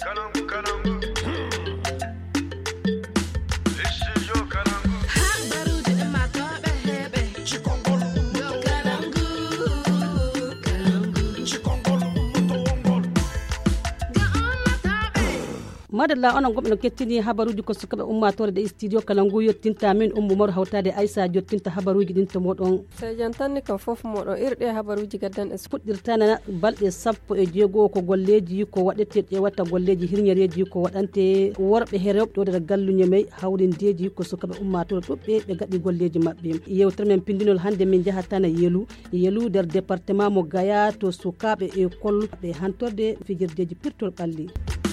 madalla onon gombe no kettini habaruji ko sukabe ummatore de studio Kalangu yottinta min ummu mor hawtade Aissa jottinta habaruji din to modon sai jantanni kan fof modon irde habaruji gaddan es fuddirtana balde sappo e jeego ko golleji ko wadete e wata golleji hirnyereji ko wadante worbe herewbe do daga gallunye may hawrindeji ko sukabe ummatore dubbe be gadi golleji mabbe yewtere men pindinol hande min jahatana yelu der département mo Gaya to sukabe e kol be hantorde fijirdeji pirtol balli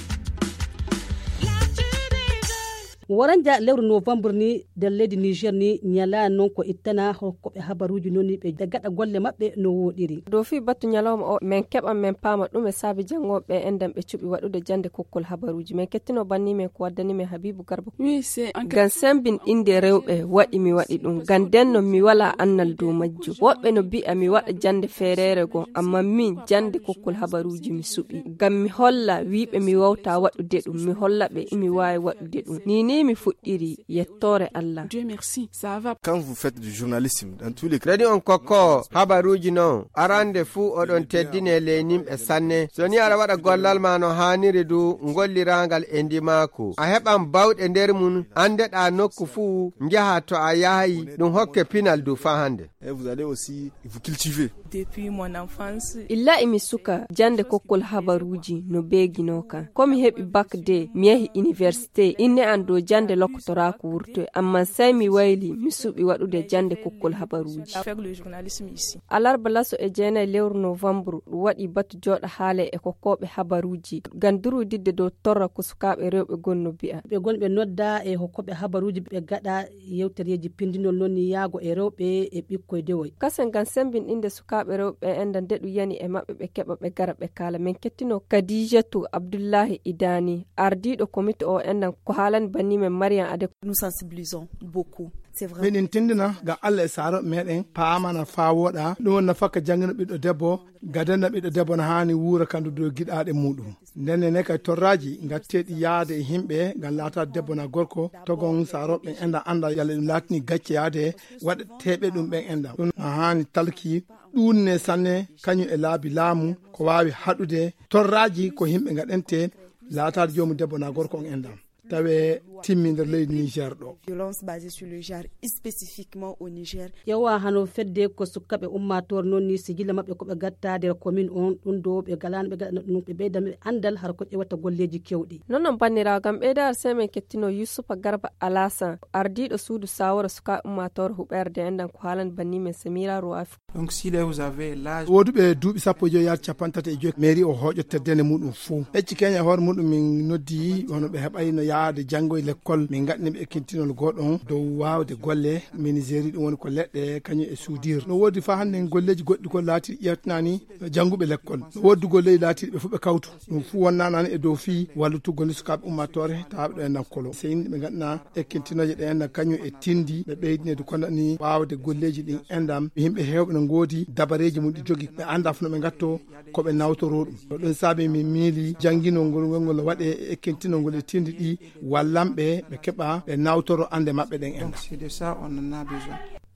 waranja lewru novembre ni der leydi Niger ni nyala non ko ittana ko be habaruji noni be gada golle mabbe no wodiri do fi battu nyalawma o men keba men pama dum e sabi jangobe endam be cubi wadude jande kokkol habaruji men kettino banni men ko waddani men Habibu Garba oui c'est gan sembin inde rewbe wadi mi wadi dum ganden no mi wala annal do majjo wobbe no bi mi wada jande ferere go amma min jande kokkol habaruji mi subi gam mi holla wiibe mi wawta wadude dum mi holla be mi wawi wadude dum ni mi fuddiri yettore Allah. Dieu merci, ça va. Quand vous faites du journalisme dans tous les crédits on koko habaruji non arande fu odon teddine lenim e sanne soni ara wada gollal ma no haniri du ngollirangal endimako a heban bawde nder mun andeda nokku fu njaha to a yahi dum hokke pinal du fa hande et vous allez aussi vous cultiver depuis mon enfance illa imi suka jande kokkol habaruji no beginoka komi hebi bac de mi yahi université inne ando jande lokotora ko wurto amma sai mi wayli mi subi wadude jande kokkol habaruji faire le journalisme ici alarba laso e jena lewru novembre wadi batu joda haale e kokkobe habaruji ganduru didde do torra ko sukabe rewbe gonno bi'a be gonbe nodda e hokkobe habaruji be gada yewtereji pindinol nonni yaago e rewbe e bikkoy dewoy kasen gan sembin inde sukabe rewbe enda dedu yani e mabbe be keba be gara be kala men kettino Khadijatu Abdullahi Idani ardido comité o enda ko halan banni men Mariam Ade nous sensibilisons beaucoup c'est vrai men intindina ga Allah e saro meden paamana fa woda dum na fakka jangina biddo debbo gadana biddo debbo na hani wura kandu do gidaade mudum nenne ne kay torraji ngattedi yaade e himbe gal lata debbo na gorko togon saro be enda anda yalla latni gacce yaade wada tebe dum ben enda dum hani talki dunne sanne kanyu e laabi laamu ko waawi hadude torraji ko himbe ngadente lata jomu debbo na gorko on enda tawe timminder leydi Niger do violence basée sur le genre spécifiquement au Niger yawa hano fedde ko sukabe ummator nonni sigila mabbe ko be gattade commune on dun do be galan be be bedam andal har ko e wata golleji kewdi nonon bannira gam be dar seme kettino Yusufa Garba Alasan ardido suudu sawara suka ummator huberde endan ko halan banni men Samira Rouaf donc si vous avez l'âge wodube duubi sappo jo yar capantate e jo mairie o hojo teddene mudum fu ecci kenya hor mudum min noddi wono be hebayno yaade jango e l'école min gadni be kintinol godon dow waawde golle meniseri dum woni ko ledde kanyu e soudir no wodi fa hande golleji goddi ko laati yatnani jangube l'école no wodi golleji laati be fu be kawtu dum fu wonnana e dow fi wallutu golle sukabe ummatore taabdo en nankolo sein be gadna e kintinoje de en kanyu e tindi be beydine do kondani waawde golleji din endam himbe hewbe no ngodi dabareji mum di jogi be anda fu no be gatto ko be nawtoro dum don sabe mi miili jangino ngol wade e kintino ngol e tindi di wallambe be keba be nawtoro ande mabbe den en c'est de ça on en a besoin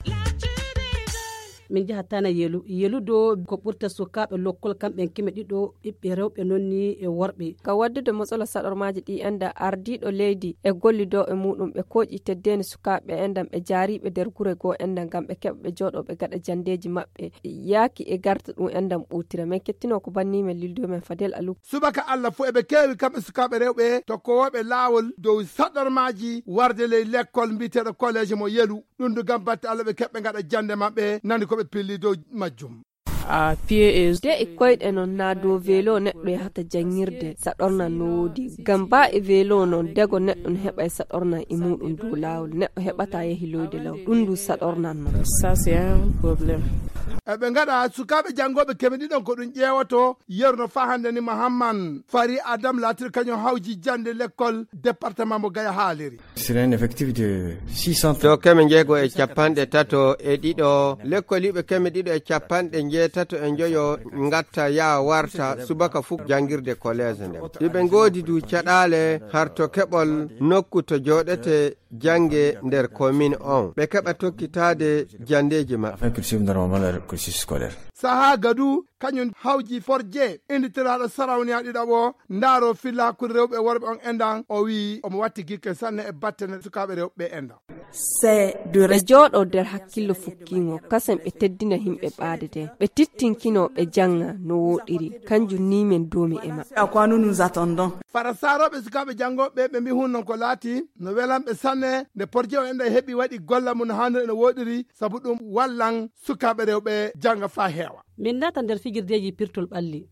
min jahatana yelu do ko burta sukabe lokkol kambe kime dido bibbe rewbe nonni e worbe ka waddude matsala sadormaji di enda ardido leydi e gollido e mudum be koji teddeni sukabe endam e jaribe der gure go endam gam be kebbe jodo be gada jandeji mabbe yaki e garta dum endam butira men kettino ko banni men lildo men Fadel Alu subaka Allah fu e be kewi kambe sukabe rewbe to ko wobe lawol do sadormaji warde le l'école mbitedo college mo yelu dum do gam batte Allah be kebbe gada jande mabbe nandi ko pelido majjum a pied de e koyde non na do velo neddo e hata jangirde sadorna nodi gamba e velo non dego neddo heba e sadorna e mudum do lawol neddo hebata ye hilode law dundu sadorna non ça c'est un problème be ngada sukabe jangobe kemedi don ko dun jeewato yerno fa hande ni Muhammad Fari Adam latir kanyo hawji jande l'école département mo Gaya Haliri c'est un effectif de 600 to kemen jego e capande tato e dido l'école be kemedi do e capande tato en joyo ngatta ya warta subaka fuk jangirde college nde yiɓe godi du caɗale har to keɓol nokku to joɗete jange nder commune on ɓe keɓa tokkitade jandeji maɓɓe. saha gadu kañum hawji forje inditiraɗo sarawniya ɗiɗaɓo ndaaro fillakul rewɓe worɓe on endan o wi omo watti gikke sanne e battene sukaɓe rewɓe endan ɓe jooɗo nder hakkillo fukkingo kasen ɓe teddina himɓe ɓaadete ɓe tittinkino ɓe janga no woɗiri kanjum ni min domi e maɓɓe. fara saroɓe sukaɓe jangoɓe ɓe mbi hunnon ko laati no welanɓe sanne nde porje o enda heeɓi waɗi golla mum no hanniri no woɗiri saabu ɗum wallan sukaɓe rewɓe janga fa heewa. min nata nder fijirdeji pirtol ɓalli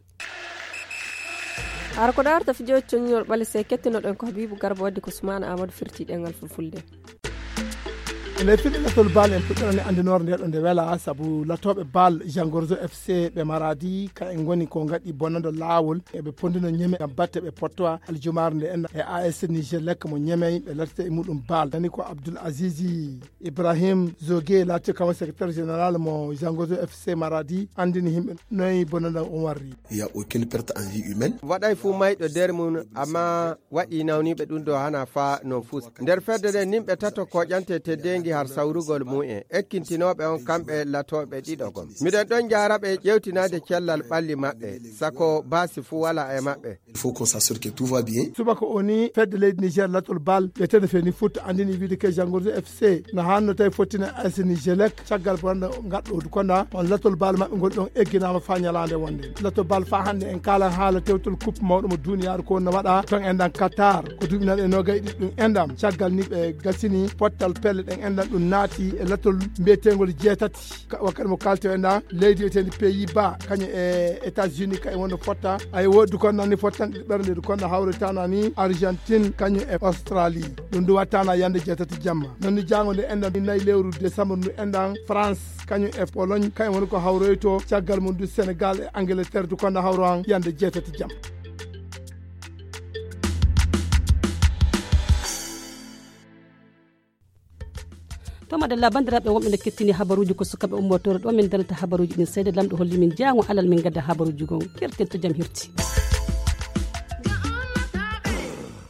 ara ko ɗarta fijoji coññol ɓalli se kettinoɗen ko Habibou Garba waddi ko Soumana Amadou firti ɗengal fulfulde. ene fiɗi latol bal en puɗɗorani andinore nde ɗo nde wela saabu latoɓe bal jangorzo FC ɓe maradi ka en goni ko gaɗi bonnado lawol eɓe pondino ñeme gam batte ɓe pottoa aljumar nde en e AS Niger lekka mo ñemey ɓe lattete e muɗum bal nani ko Abdoul Azizi Ibrahim Zogue lati kamo secrétaire général mo jangorzo FC maradi andini himɓe noyi bonnado on warri. Il y a aucune perte en vie humaine. waɗay fu mayɗo nder mum amma waɗi nawniɓe ɗum ɗo hana fa no fus nder fedde nde nimɓe tato koƴante teddengi har sawrugol mu'en ekkintinoɓe on kamɓe latoɓe ɗiɗogom miɗen ɗon jaraɓe ƴewtinade cellal ɓalli maɓɓe sako basi fu wala e maɓɓe. Il faut qu'on s'assure que tout va bien. subaka oni fedde leydi Niger latol bal ƴettede feni foot andini wiide ke jangorzo FC no hanno tawi fottina AS Nigelec caggal bonɗo gaɗɗo konda on latol bal maɓɓe gol ɗon egginama fa ñalande wonde latol bal fa hande en kala haala tewtol coupe mawɗo mo duniyaru ko no waɗa ton endan Qatar ko duɓinaɗe nogay ɗiɗi ɗum endam caggal ni ɓe gasini pottal pelle ɗen endan ɗum naati e latol mbiyetengol jeetati wakkati mo kalte endan leydi wiyetedi Pays-Bas kañum e États-Unis kay wonno fotta ay woddu konno ni fottan ɗiɗi ɓernde du konno hawretana ni Argentine kañum e Australie ɗum du wattana yande jeetati jamma nonni jango nde endan nayi lewru décembre ndu endan France kañum e Pologne kañum woni ko hawroyto caggal mum du Sénégal e Angleterre du konno hawro han yande jeetati jamma. to madalla bandiraɓe wonɓe nde kettini habaruji ko sukaɓe ummotore ɗo min darata habaruji ɗin seyde lamɗo holli min jango alal min gadda habaruji gon kerten to jaam hirti.